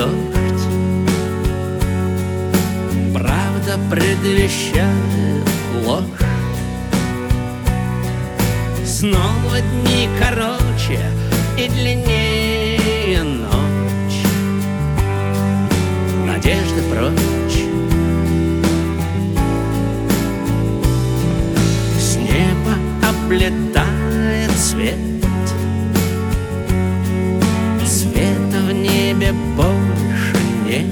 дождь. Правда предвещает ложь. Снова дни короче и длиннее ночь. Надежды прочь. С неба облетает свет. Света в небе больше нет.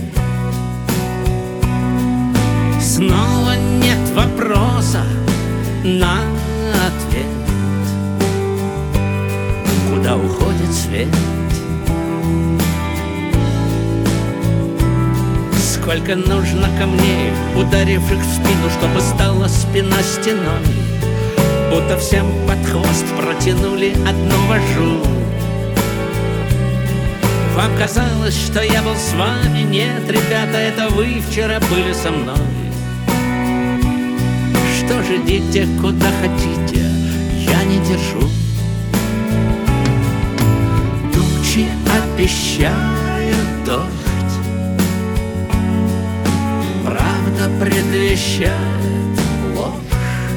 Снова нет вопроса на ответ. Куда уходит свет? Сколько нужно камней, ударив их в спину, чтобы стала спина стеной. Будто всем под хвост протянули одну вожу. Вам казалось, что я был с вами? Нет, ребята, это вы вчера были со мной. Что же, идите куда хотите, я не держу. Тучи обещают дождь. Правда предвещает ложь.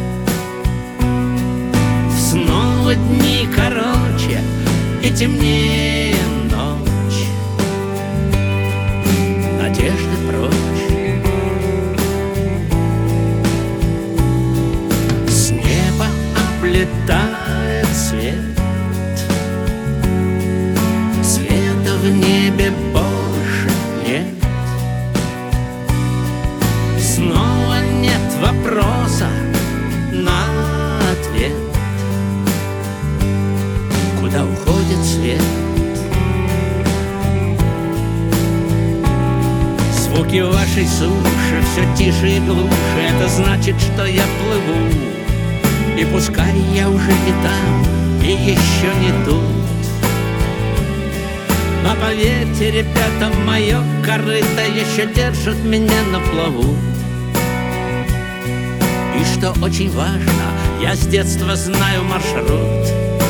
Снова дни короче и темнее ночь. Надежды прочь. С неба облетает свет. Света в небе больше нет. Снова нет вопроса на ответ. Куда уходит свет? Звуки вашей суши все тише и глуше. Это значит, что я плыву. И пускай я уже не там и еще не тут, но поверьте, ребята, мое корыто еще держит меня на плаву. И что очень важно, я с детства знаю маршрут.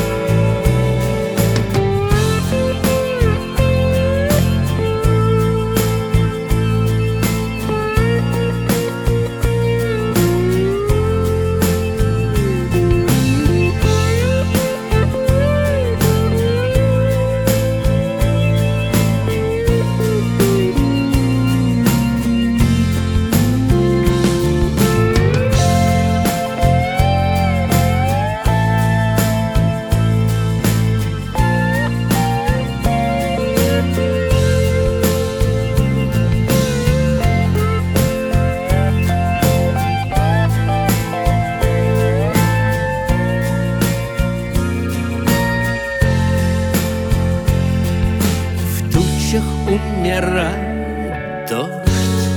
Умирает дождь.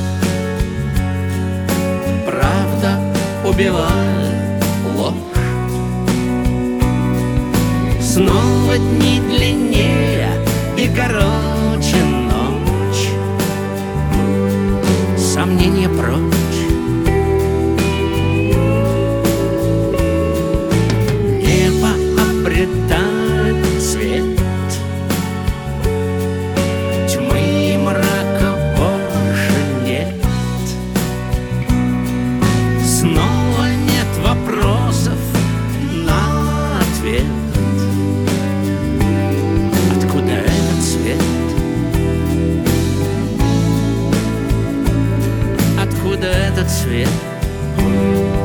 Правда убивает ложь. Снова дни длиннее и короче ночь. Сомнения прочь. Небо обретает цвет. Снова нет вопросов на ответ. Откуда этот свет? Откуда этот свет?